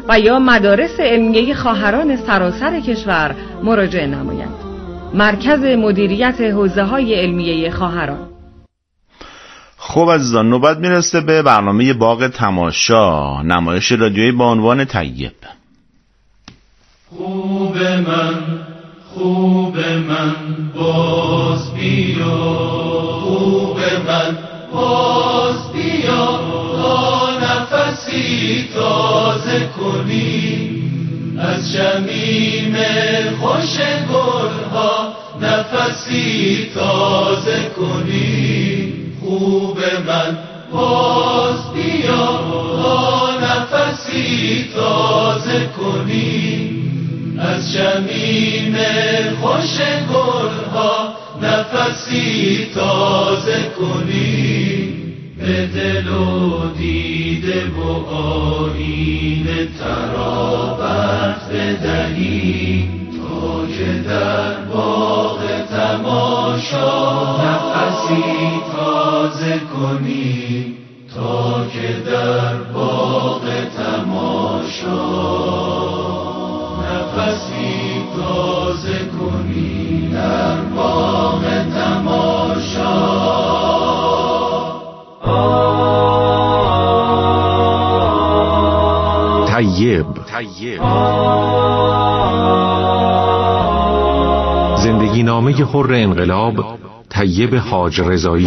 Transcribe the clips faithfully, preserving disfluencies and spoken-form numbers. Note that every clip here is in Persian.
و یا مدارس علمیه خواهران سراسر کشور مراجعه نمایند. مرکز مدیریت حوزه‌های علمیه خواهران. خب عزیزان، نوبت میرسه به برنامه باغ تماشا، نمایش رادیویی با عنوان طیب. خوب من، خوب من باز بیا، خوب من باز بیا، تا نفسی تازه کنی از شمیم خوش گلها، نفسی تازه کنی. خوب من باز بیا، تا نفسی تازه کنی از شمیم خوش گلها، نفسی تازه کنی. به دل و دیده و آیین ترابت بدهی، تا که در باغ تماشا نفسی تازه کنی، تا که در باغ تماشا نفسی تازه کنی، در باغ تماشا. طیب. زندگی نامه حر انقلاب طیب حاج رضایی.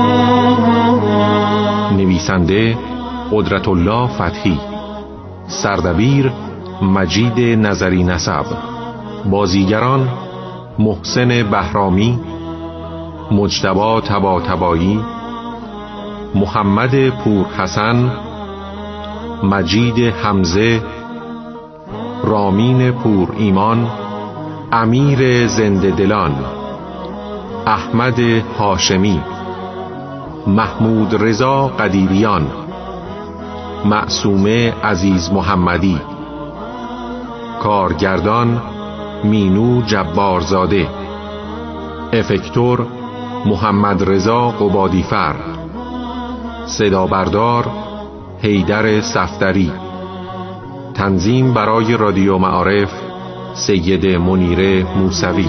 نویسنده قدرت الله فتحی. سردبیر مجید نظری نسب. بازیگران محسن بهرامی، مجتبی طباطبایی، محمد پور حسن، مجید حمزه، رامین پور ایمان، امیر زنده دلان، احمد هاشمی، محمود رضا قدیریان، معصومه عزیز محمدی. کارگردان مینو جبارزاده. افکتور محمد رضا قبادیفر. صدا بردار حیدر صفدری. تنظیم برای رادیو معارف سید منیر موسوی.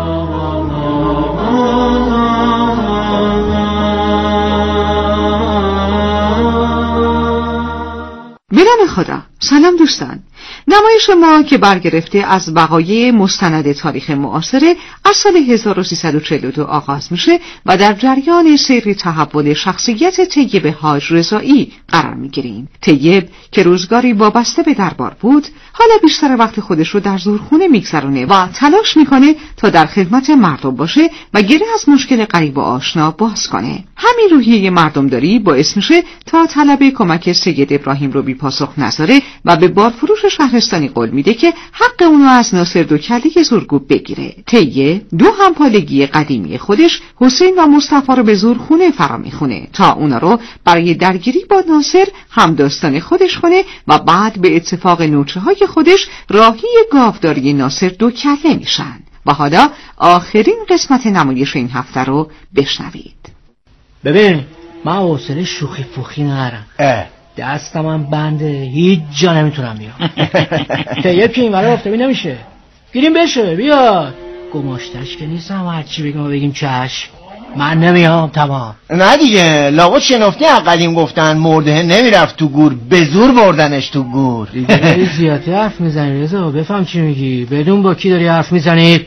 به نام خدا. سلام دوستان. نمایش ما که برگرفته از وقایع مستند تاریخ معاصره از سال هزار و سیصد و چهل و دو آغاز میشه و در جریان سیر تحول شخصیت طیب حاج رضایی قرار میگیریم. طیب که روزگاری وابسته به دربار بود، حالا بیشتر وقت خودش رو در زورخونه میگذرونه و تلاش میکنه تا در خدمت مردم باشه و گره از مشکل غریب و آشنا باز کنه. همین روحیه مردمداری باعث میشه تا طلب کمک سید ابراهیم رو بی پاسخ نذاره و به بارفروش شهرستانی قول میده که حق اونو از ناصر دوکلی زورگوب بگیره. طیب دو همپالگی قدیمی خودش حسین و مصطفی رو به زورخونه فرا میخونه تا اونا رو برای درگیری با ناصر همداستان خودش کنه و بعد به اتفاق نوچه های خودش راهی گاوداری ناصر دوکله میشن. و حالا آخرین قسمت نمایش این هفته رو بشنوید. ببین من حوصله شوخی پوخی ندارم. دستم هم بنده، هیچ جا نمیتونم بیام. طیب که این ورا افتابی نمیشه. گیریم بشه بیاد. گماشتش که نیستم هرچی بگیم و بگیم چشم. من نمیام تمام. نه دیگه لاغت شنفتی قدیم گفتن مرده نمیرفت تو گور، به زور بردنش تو گور. دیگه داری زیادی حرف میزنی رضا، بفهم چی میگی. بدون با کی داری حرف میزنی؟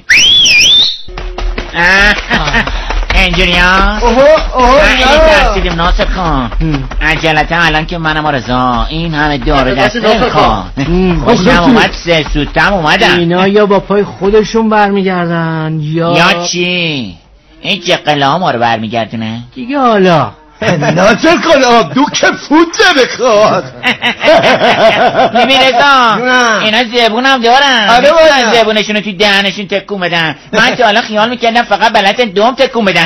انجینیر اوه اوه خیلی ترسیدیم ناصر خان. عجلتا الان که منم رضا این همه داره دسته خان خوشم اومد سه سوتم اومدم. اینا یا با پای خودشون برمیگردن یا یا چی؟ این چه قلعه ما رو برمیگردونه دیگه. حالا ناصر کن آبدو که فوت بخواد. ببین رضا اینا زبونم دارن، میتونن زبونشون رو توی دهنشون تکون بدن. من تا حالا خیال میکردم فقط بلدن دوم تکون بدن.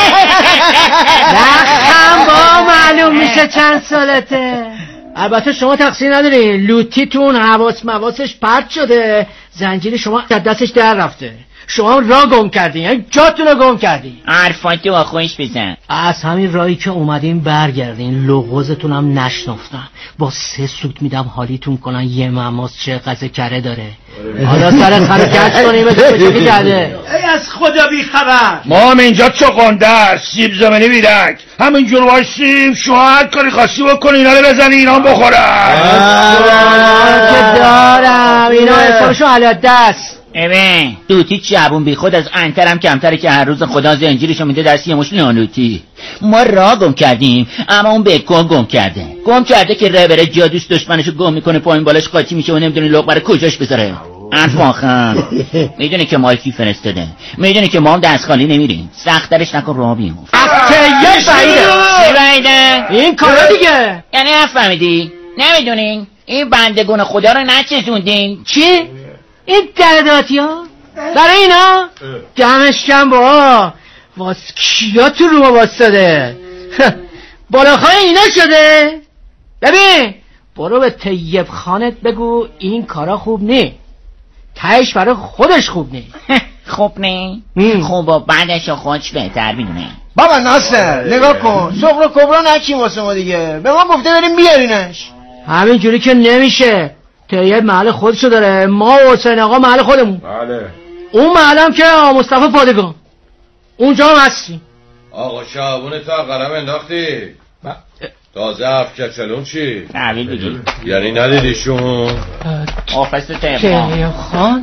نخم با معلوم میشه چند سالته. البته شما تقصیر نداری، لوتیتون حواس مواسش پرت شده، زنجیر شما از دستش در رفته. شما راه گم کردین، یعنی جاتون رو گم کردین. حرفاتو با خودش بزن. از همین راهی که اومدین برگردین، لغوزتون هم نشنفتن. با سه سوت میدم حالیتون کنن یه مماس چه قضه کره داره. حالا سر خرو گشت کنیم بسه کچکی کرده. ای از خدا بی خبر. ما هم اینجا چقنده سیب زمینی بیرک همینجور وایسیم، شما هر کاری خاصی بکنی اینا رو بزنی اینا هم بخورن. که دارم اینا حسابشو حالا دست. ببین دوتی جوون بی خود از انترم کمتره که هر روز خدا زنجیرشو میده دست یه مش نانوتی. ما راه گم کردیم اما اون بکو گم کرده. گم کرده که ره بره جادوش دشمنشو گم میکنه، پایین بالاش قاطی میشه و نمیدونی لق برای کجاش بذاره. انفاخم میدونی که مال کی فرستاده، میدونی که ما هم دست خالی نمیریم. سخترش نکن راه بیمون. یه بعیده چه بعیده؟ این کارا دیگه. یعنی نفهمیدی؟ نمیدونین این بندگون خدا رو نچزوندین؟ چی؟ این درداتی ها؟ برای اینا؟ دمش کم با واس کیا تو رو واسطه بالاخای اینا شده؟ ببین برو به طیب خانت بگو این کارا خوب نی، تهش برای خودش خوب نی. خوب نی؟ خوب و بعدش خودش بهتر میدونه. بابا ناصر نگاه کن، سغر کبرا نچیم واسه ما دیگه، به ما گفته بریم بیارینش. همین جوری که نمیشه. طیب محل خودشو داره، ما و حسین آقا محل خودمون. بله. اون محلم که آقا مصطفی پادگان اونجا هم هستی. آقا شعبون تا قلم انداختی؟ تازه هفت کچلون چی؟ تحویل بگی یعنی ندیدیشون؟ آفست طیب خان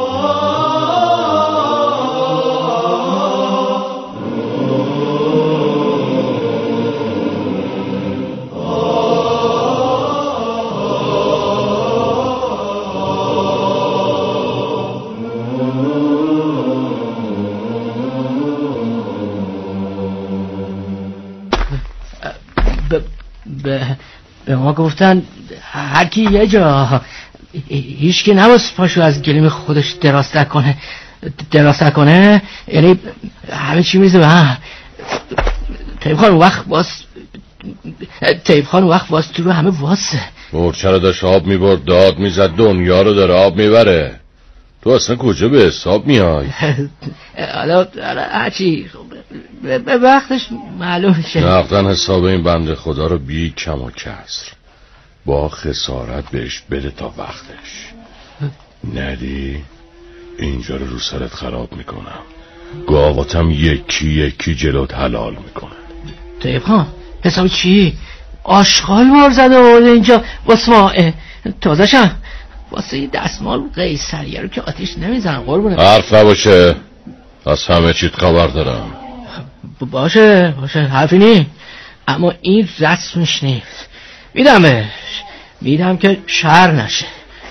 به به ما گفتن هر کی یه جا، هیچ کی نباید پاشو از گلیم خودش دراز کنه دراز کنه یعنی همه چی میزه به هم. طیب خان وقت واس طیب خان وقت واس تو رو همه واسه مورچه رو داشت آب میبرد داد میزد دنیا رو داره آب میبره. تو اصلا کجا به حساب میای؟ حالا هرچی به وقتش معلوم شه. نقدن حساب این بنده خدا رو بی کم و کسر با خسارت بهش بده تا وقتش. ندی اینجا رو رو سرت خراب میکنم، گاواتم یکی یکی جلوت حلال میکنن. طیب خان حساب چی؟ آشغال مار زده و اینجا واسه ما تازشم واسه یه دستمال قیصریه رو که آتیش نمیزنم قربونه. حرف نباشه، از همه چیت خبر دارم. باشه باشه حرفی نی، اما این رسمش نیست. میدم بهش، میدم که شر نشه.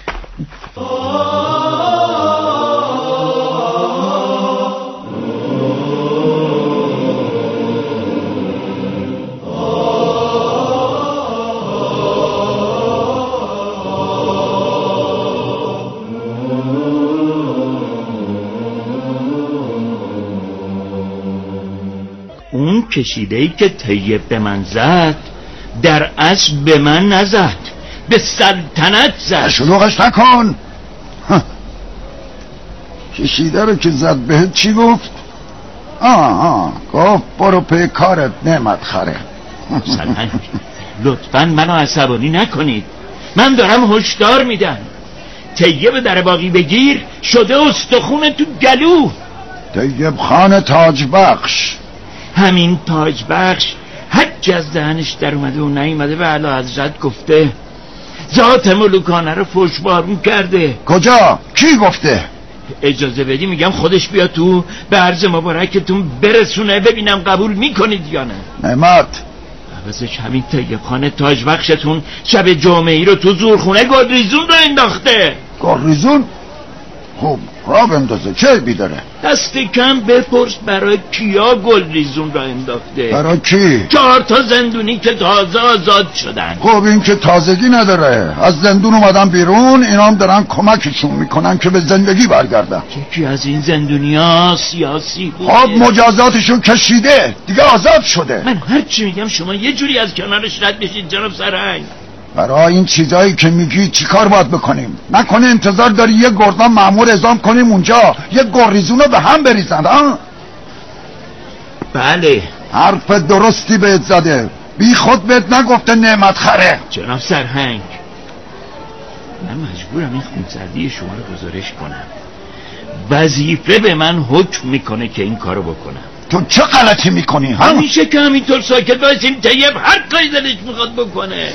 اون کشیده‌ای که طیب به من زد در اصل به من نزد، به سلطنت زد. شلوغش نکن. کشیده رو که زد بهت چی گفت؟ آها گفت برو پی کارت نعمت خره. سلطنت لطفاً منو عصبانی نکنید، من دارم هشدار میدم. طیب در باقی بگیر شده استخون تو گلو. طیب خان تاج بخش. همین تاج بخش حج از دهنش در اومده و نیومده و اعلی حضرت گفته ذات ملوکانه رو فوشبارون کرده. کجا؟ کی گفته؟ اجازه بدی میگم خودش بیا تو به عرض مبارکتون برسونه ببینم قبول میکنید یا نه. نعمت عوضش همین طیب خانه تاج بخشتون شب جمعه‌ای رو تو زورخونه گلریزون رو انداخته. گلریزون؟ خوب را بندازه، چه بیداره؟ دست کم بپرس برای کیا گلریزون را انداخته. برای کی؟ چهار تا زندونی که تازه آزاد شدن. خب این که تازگی نداره، از زندون اومدن بیرون، اینا هم دارن کمکشون میکنن که به زندگی برگردن. یکی از این زندونی ها سیاسی بود. خب مجازاتشون کشیده دیگه، آزاد شده. من هر چی میگم شما یه جوری از کنارش رد بشید جناب سرهنگ. برای این چیزایی که میگی چی کار باید بکنیم؟ نکنه انتظار داری یه گردان مأمور اعزام کنیم اونجا یه گریزون رو به هم بریزن ها؟ بله. حرف درستی بهت زده، بی خود بهت نگفته نعمت خره. جناب سرهنگ، من مجبورم این خونسردی شما رو گزارش کنم. وظیفه به من حکم میکنه که این کارو بکنم. تو چه غلطی میکنی ها؟ همیشه که همینطور ساکت باشیم طیب هر کاری دلش میخواد بکنه.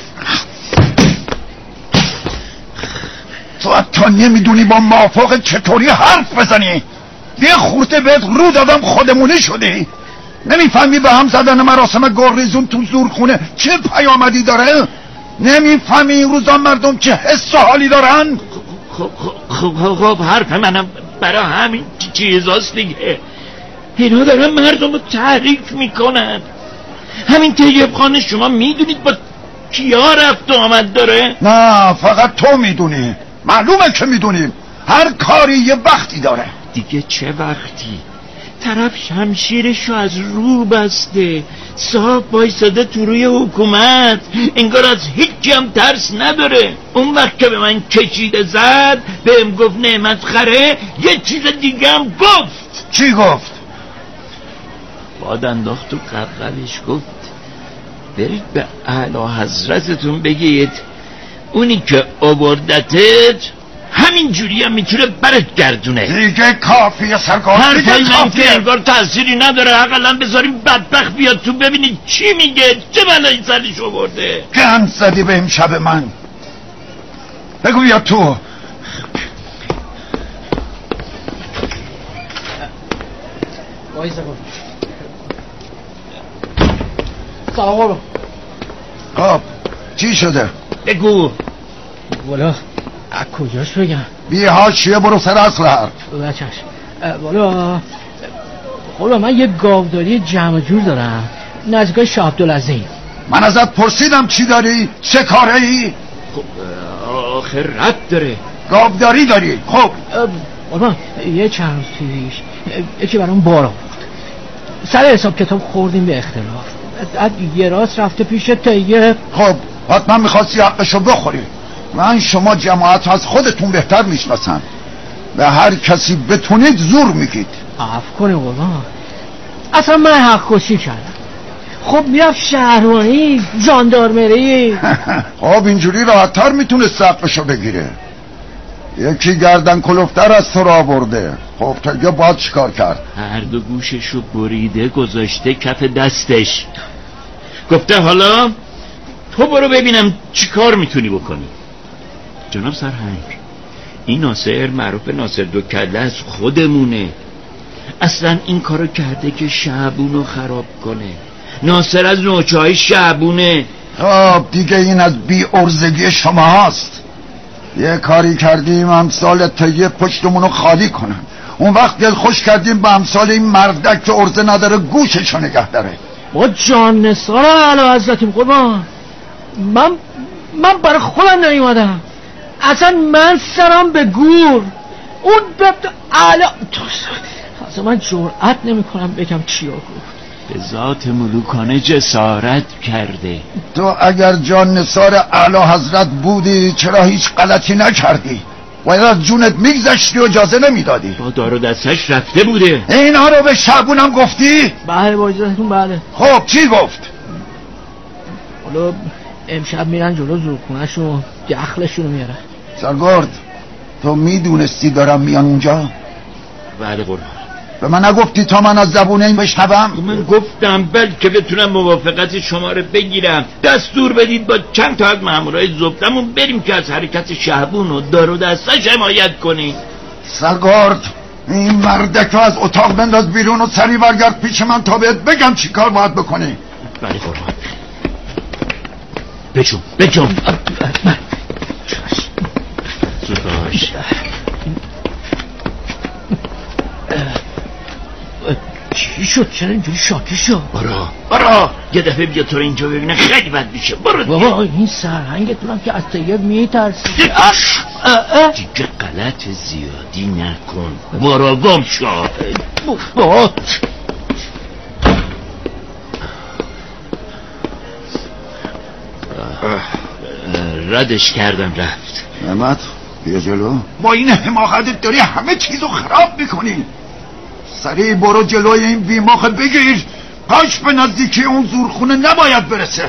تو حتی نمیدونی با موافق چطوری حرف بزنی. یه خورده بهت رو دادم خودمونی شدی. نمیفهمی به هم زدن مراسم گریزون تو زورخونه چه پیامدی داره؟ نمیفهمی این روزا مردم چه حس و حالی دارن؟ خب خب خب خب حرف منم برای همین چیزاست دیگه. اینا دارن مردم رو تحریک میکنن. همین طیب خان شما میدونید با کیا رفت و آمد داره؟ نه فقط تو میدونی. معلومه که میدونیم. هر کاری یه وقتی داره. دیگه چه وقتی؟ طرف شمشیرشو از رو بسته، صاحب بایستاده تو روی حکومت، انگار از هیچی هم ترس نداره. اون وقت که به من کشیده زد بهم گفت نعمت خره، یه چیز دیگه هم گفت. چی گفت؟ باد انداخت تو قلقلش گفت برید به اعلی حضرتتون بگید اونی که آوردتت همین جوری هم میتونه برت گردونه. دیگه کافیه سرکار. حرفای من که انگار تأثیری نداره. حداقل بذاریم بدبخت بیاد تو ببینید چی میگه، چه بلایی سرش آورده. گند زدی به امشب من. بگو بیا تو. سلام قربان. خب چی شده؟ بگو. والا از کجاش بگم؟ بی حاشیه برو سر اصل حرف. بچهش والا خب من یه گاوداری جمع جور دارم نزدیکای شاه عبدالعظیم. من ازت پرسیدم چی داری؟ چه کاره ای؟ خب آخر رد داره. گاوداری داری؟ خب قربان یه چند روز پیش یکی برام بار آورد. سر حساب کتاب خوردیم به اختلاف. بعد یه راست رفته پیش طیب. خب حتما میخواستی حقشو بخوری. من شما جماعت از خودتون بهتر میشناسم. به هر کسی بتونید زور میگید. عفو کنی قربان، اصلا من حق کشی کردم. خب میرفت شهربانی ژاندارمری. خب اینجوری راحت‌تر میتونه حقشو بگیره. یکی گردن کلفتر از تو را برده. خب تا یه باید چیکار کرد؟ هر دو گوششو بریده گذاشته کف دستش، گفته حالا تو برو ببینم چی کار میتونی بکنی. جناب سرهنگ، این ناصر معروف ناصر دو کله از خودمونه. اصلا این کارو کرده که شعبونو خراب کنه. ناصر از نوچه های شعبونه. خب دیگه این از بی ارزگی شما هست. یه کاری کردیم امثال طیب پشتمونو خالی کنن، اون وقت دل خوش کردیم به امثال این مردک که ارزه نداره گوششو نگه داره. با جان نثار اعلی حضرتیم قربان. من من برای خودم نیومدم، اصلا من سرم به گور. اون به اعلی اصلا من جرأت نمی کنم بگم چیا گفت. به ذات ملوکانه جسارت کرده. تو اگر جان نثار اعلی حضرت بودی چرا هیچ غلطی نکردی؟ باید از جونت میگذشتی و اجازه نمیدادی. با دار و دستش رفته بوده. اینا رو به شعبونم گفتی؟ بله با اجازتون بله. خب چی گفت؟ حالا امشب میرن جلو زورخونه‌شون دخلشون رو میارن. سرگرد تو میدونستی دارم میان اونجا؟ بله قربان. به من نگفتی تا من از زبون این بشنوم؟ من گفتم بلکه بتونم موافقت شما رو بگیرم، دستور بدید با چند تا از مامورای زبدمون بریم که از حرکت شهبون و دار و دستش حمایت کنیم. سرگرد این مردک رو از اتاق بنداز بیرون و سریع برگرد پیش من تا بهت بگم چی کار باید بکنی. بله قربان. بجون بجون زوداش. چی شد؟ چرا اینجوری شاکی شد؟ برا برا یه دفعه بیا تو رو اینجا ببینه خیلی بد میشه. برو بابا این سرهنگتونم که از طیب میترسی. دیگه غلط زیادی نکن. برو گم شو. بابا ردش کردم رفت. نعمت بیا جلو. با این حماقتت داری همه چیزو خراب میکنی. سریع برو جلوی این بیماخ بگیر، پاش به نزدیکی اون زورخونه نباید برسه.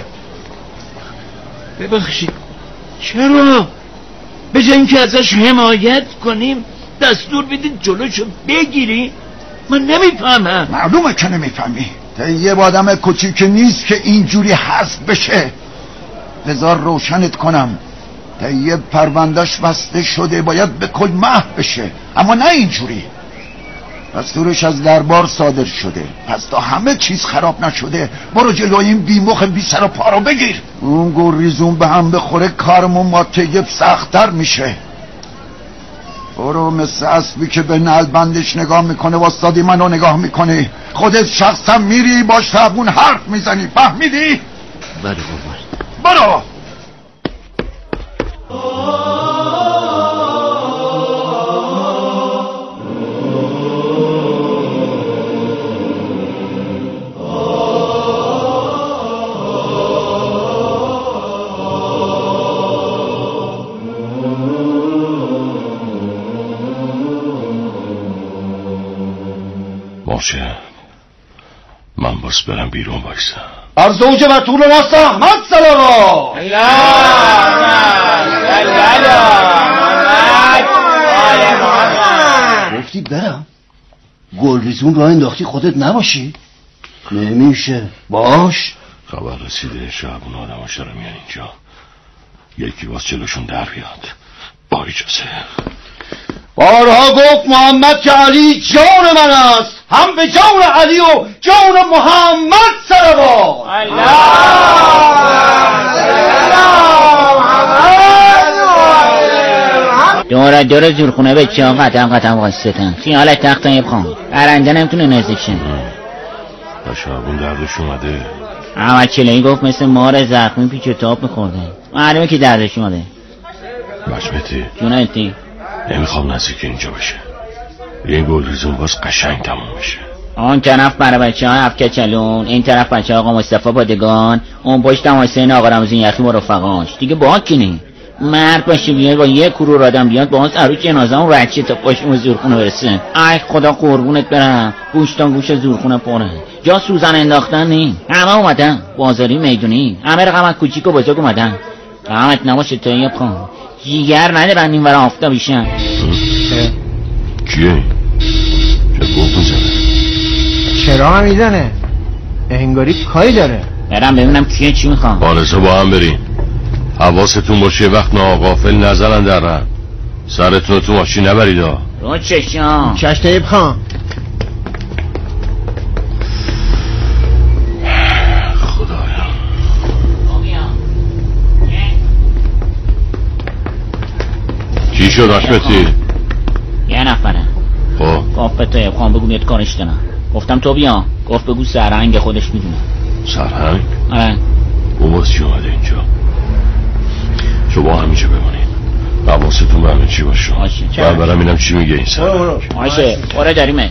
ببخشید چرا؟ به جای اینکه ازش حمایت کنیم دستور بدید جلوشو بگیری؟ من نمیفهمم. معلومه که نمیفهمی. طیب آدم کوچیک نیست که اینجوری حذف بشه. بذار روشنت کنم، طیب پروندهش بسته شده، باید به کل محو بشه، اما نه اینجوری. دستورش از دربار صادر شده، پس تا همه چیز خراب نشده برو جلوی این بیمخ بی سر و پا رو بگیر. اون گوریزون به هم بخوره کارمون ما طیب سخت‌تر میشه. برو مثل اسبی که به نعلبندش نگاه میکنه واسطادی منو نگاه میکنی، خودت شخصا میری با شبون حرف میزنی، فهمیدی؟ بله بابا. برو. باشه من باس برم بیرون بایستم. ارزوج و طول ماست احمد سلام. گفتی برم گلریزون راه انداختی خودت نباشی؟ نمیشه. باش. خبر رسیده شعبون آدم ها شرا میان اینجا، یکی باز جلوشون در بیاد. با اجازه. بارها گفت محمد که علی جان من است، هم به جان علی و جان محمد سلام. دور دور زورخونه به چه قطعم قطعم واسطن خیالت تخت طیب خان برنده نمیتونه نزدیک شه. شعبون دردش اومده. احمد چلهی گفت مثل مار زخمی پیچ و تاب میخورده، معلومه که دردش اومده. مجمتی جونتی نمیخوام نزدیک اینجا بشه، این گلریزون باز قشنگ تموم بشه. آن طرف برای بچه ها افکچلون، این طرف بچه آقا مصطفی پادگان، اون پشت هم حسین آقا رمزین یخی و رفقاش. دیگه با کنی مرد باشه بیاد با یک کرور آدم بیاد با اون عروس جنازه اون رد شه تا پاشم زورخونه برسه. ای خدا قربونت برم، گوشتان گوش زورخونه پره، جا سوزن انداختن نیم. همه اومدن بازاری میدونی، همه رقم از کوچیک و بزرگ اومدن. قامت نباشه طیب خان، جیگر ندارن این ورا آفتابیشن. کیه؟ چه گفت میزنه؟ چرا هم میزنه؟ انگاری کاری داره. برم ببینم کیه چی میخوام. بالسا با هم بریم، حواستون باشه وقت ناغافل نزنن در هم، سرتون تو ماشین نبرید ها. رو چشم چش طیب خان. خدایا چی شد حشمتی؟ یه نفره خب گفت به طیب خان بگو میاد کارش کنم. گفتم تو بیا، گفت بگو سرهنگ خودش میدونه. سرهنگ؟ آره. اون باز چی اومده اینجا؟ شما همیشه بمانید، حواستون به همه چی باشه. من برم اینم چی میگه این سرهنگ. باشه برو داریمت.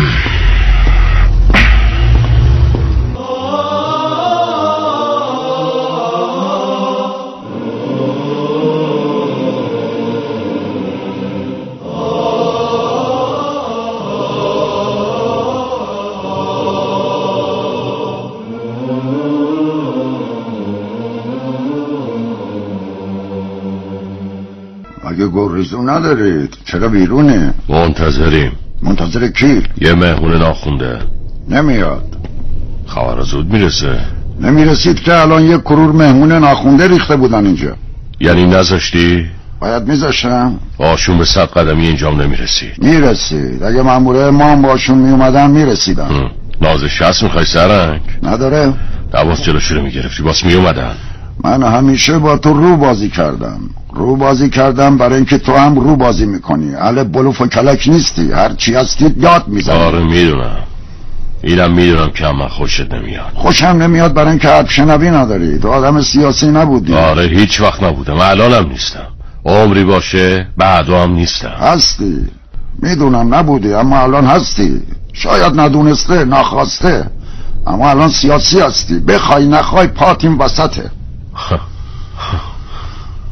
اگه گلریزون ندارید چرا بیرونه؟ منتظریم. منتظر کی؟ یه مهمون ناخونده نمیاد. خبر زود میرسه. نمیرسید که الان یه کرور مهمون ناخونده ریخته بودن اینجا. یعنی نذاشتی؟ باید میذاشتم. باشون به صد قدمی اینجام نمیرسید. میرسید، اگه ماموره ما هم باشون میومدن میرسیدن. نازش هست میخوای سرنگ؟ نداره. دواز جلوشو رو میگرفتی باز میومدن. من همیشه با تو رو بازی کردم، رو بازی کردم برای اینکه تو هم رو بازی میکنی. اهل بلوف و کلک نیستی، هر چی هستی یاد میزنی. آره میدونم، اینم میدونم که اما خوشت نمیاد. خوشم نمیاد برای اینکه حرف شنوی نداری. تو آدم سیاسی نبودی. آره هیچ وقت نبودم، الانم نیستم. عمری باشه بعدا هم نیستم. هستی، میدونم نبودی اما الان هستی. شاید ندونسته ناخواسته، اما الان سیاسی هستی. بخوای نخوای پاتیم وسطه.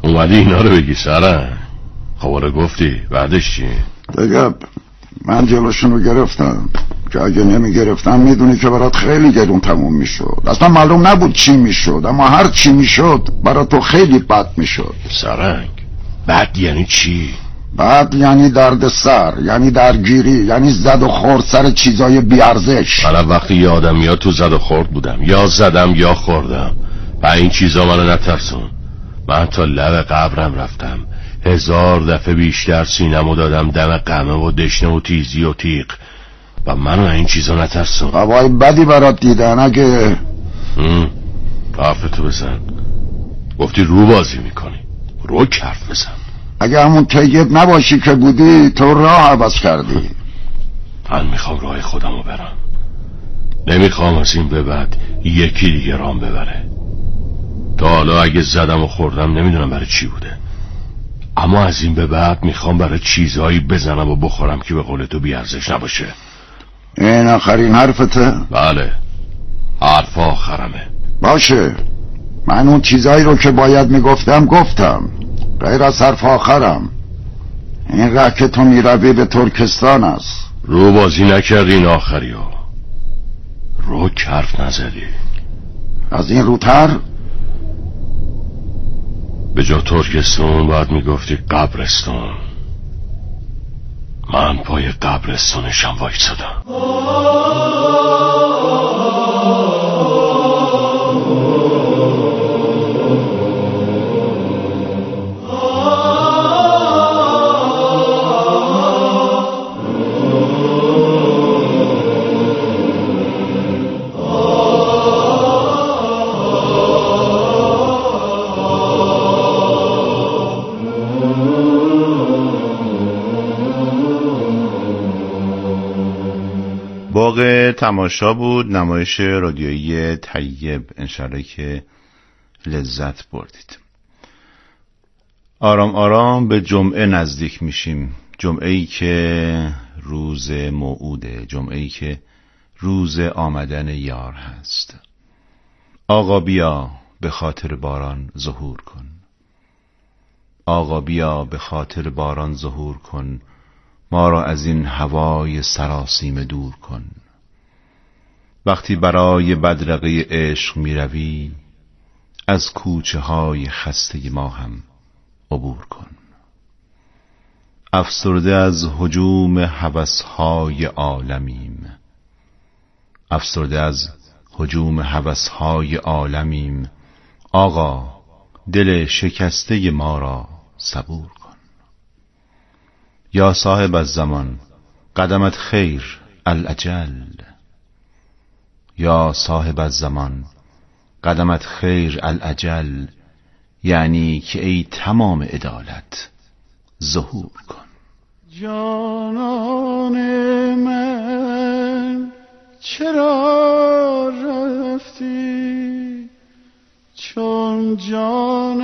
اومدی اینا رو بگی سرنگ؟ خب گفتی بعدش چی؟ دیگه من جلوشون رو گرفتم که اگه نمی گرفتم میدونی که برات خیلی گرون تموم میشد. اصلا معلوم نبود چی میشد، اما هر چی میشد برات تو خیلی بد میشد. سرنگ بد یعنی چی؟ بد یعنی درد سر، یعنی درگیری، یعنی زد و خورد سر چیزای بیارزش. من وقتی یه آدم یا تو زد و خورد بودم، یا زدم یا خوردم، و این چیزا منو نترسون. من تا لب قبرم رفتم، هزار دفعه بیشتر سینمو دادم دم قمه و دشنه و تیزی و تیغ، و منو این چیزا نترسون. هوای بدی برات دیدن اگه حرفتو بزن. گفتی رو بازی میکنی، رو حرف بزن. اگه همون طیب نباشی که بودی تو راه عوض کردی. من میخوام راه خودمو برم، نمیخوام از این به بعد یکی دیگه رام ببره. تا حالا اگه زدم و خوردم نمیدونم برای چی بوده، اما از این به بعد میخوام برای چیزهایی بزنم و بخورم که به قول تو بیارزش نباشه. این آخرین حرفته؟ بله، حرف آخرمه. باشه، من اون چیزایی رو که باید میگفتم گفتم، غیر از حرف آخرم. این ره که تو میروی به ترکستان است. رو بازی نکردی این آخری ها، رو حرف نزدی. از این روتر به جا ترکستان باید میگفتی قبرستان. من پای قبرستانشم وایسادم. باغ تماشا بود، نمایش رادیویی طیب. انشالله که لذت بردید. آرام آرام به جمعه نزدیک میشیم، جمعه ای که روز موعوده، جمعه ای که روز آمدن یار هست. آقا بیا به خاطر باران ظهور کن، آقا بیا به خاطر باران ظهور کن، ما را از این هوای سراسیمه دور کن. وقتی برای بدرقه عشق می روی، از کوچه های خسته ما هم عبور کن. افسرده از هجوم هوس‌های عالمیم، افسرده از هجوم هوس‌های عالمیم. آقا دل شکسته ما را صبور کن. یا صاحب الزمان قدمت خیر الاجل، یا صاحب الزمان قدمت خیر الاجل، یعنی که ای تمام عدالت ظهور کن. جانان من چرا رفتی، چون جان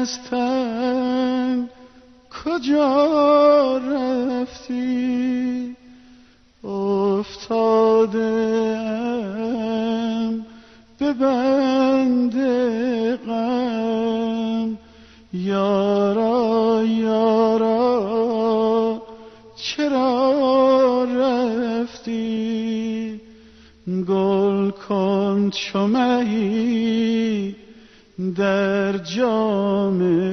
استن کجا رفتی. افتادم به بند غم، یارا یارا چرا رفتی. گل کن چو مهی در جام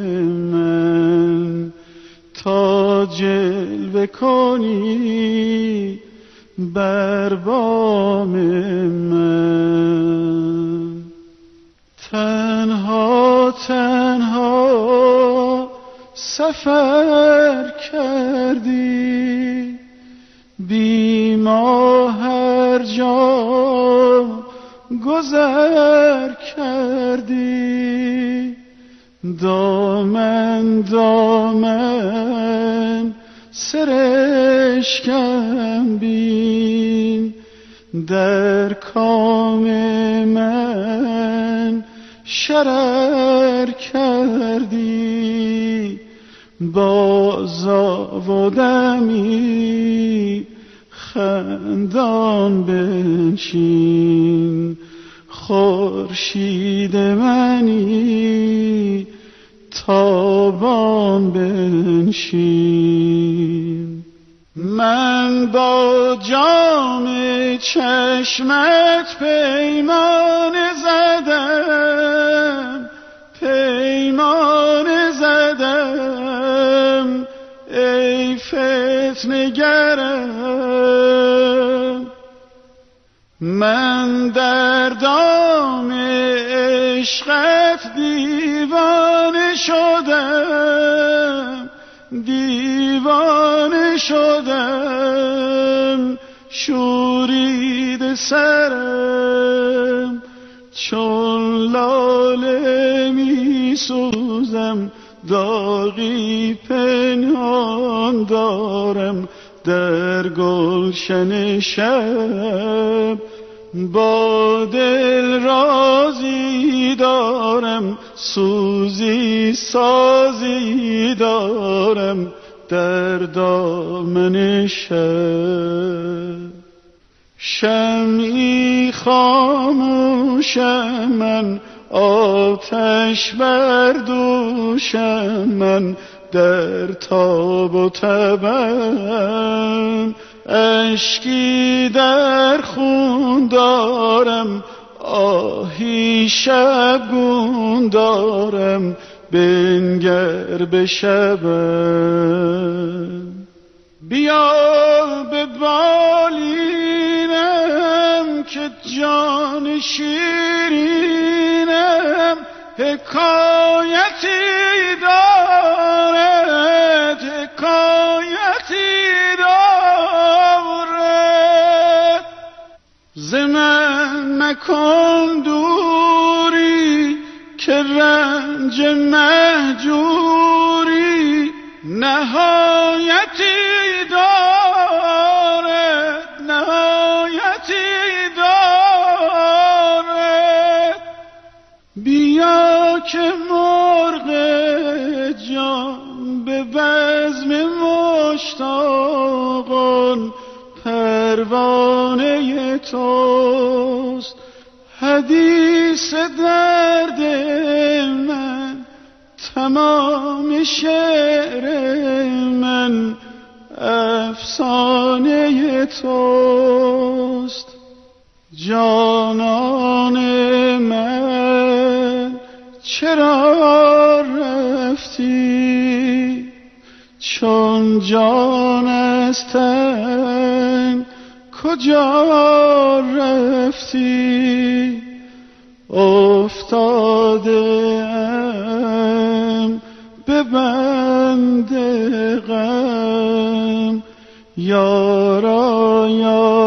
من، تا جلوه کنی بر بام من. تنها تنها سفر کردی، بی ما هر جا گذر کردی. دامن دامن سرشکم بین، در کام من شرر کردی. بازآ و دمی خندان بنشین، خورشید منی تابان بنشین. من با جام چشمت پیمان زدم، پیمان زدم ای فتنه‌گرم. من در دام عشقت دیوانه شدم، دیوانه شدم، شورید سرم چون لاله می سوزم، داغی پنهان دارم در گلشن شب، با دل رازی دارم، سوزی سازی دارم در دامن شب. شمعی خاموشم من، آتش بر دوشم من، در تاب و تبم اشکی در خون دارم، آهی شبگون دارم، بنگر به شبم. بیا به بالینم که جان شیرینم حکایتی دارد، حکایتی دارد. ز من مکن دوری که رنج مهجوری نهایتی دارد، نهایتی دارد. بیا که مرغ جان به بزم مشتاقان پروانه توست، حدیث درد من تمام شعر من افسانه توست. جانان من چرا رفتی چون جان از تن کجا رفتی؟ افتاده ام به بند غم، یارا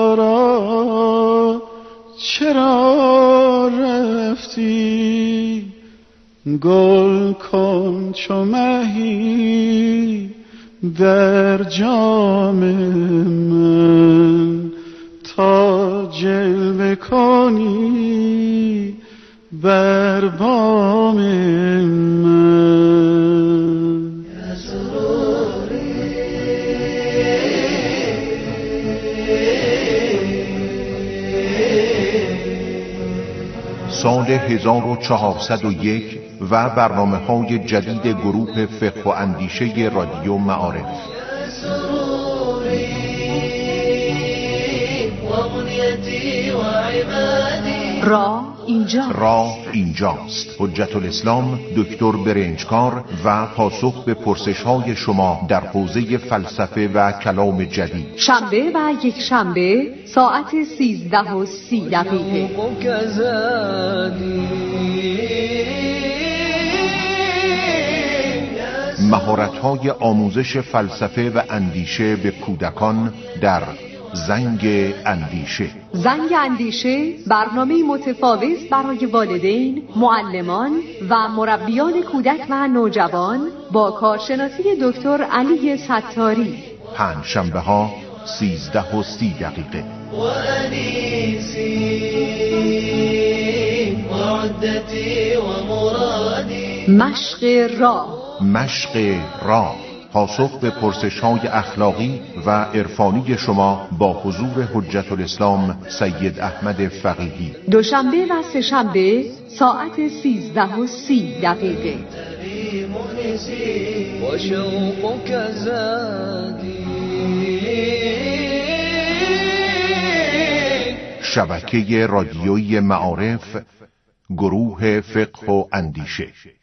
یارا چرا رفتی؟ گل کن چو مهی در جام من، تا جلوه کنی بر بام من. سال هزار و چهارصد و یک و برنامه‌های جدید گروه فقه و اندیشه رادیو معارف. راه اینجا راه اینجاست. حجت الاسلام دکتر برنجکار و پاسخ به پرسش‌های شما در حوزه فلسفه و کلام جدید. شنبه و یک شنبه ساعت سیزده و سی دقیقه. مهارت‌های آموزش فلسفه و اندیشه به کودکان در زنگ اندیشه. زنگ اندیشه برنامه متفاوت برای والدین، معلمان و مربیان کودک و نوجوان با کارشناسی دکتر علی ستاری. پنج شنبه ها سیزده و سی دقیقه. مشق راه. مشق راه، پاسخ به پرسش‌های اخلاقی و عرفانی شما با حضور حجت الاسلام سید احمد فقیهی. دوشنبه و سه‌شنبه ساعت سیزده و سی دقیقه. فارسي وشوقك زادي. شبکه رادیویی معارف، گروه فقه و اندیشه.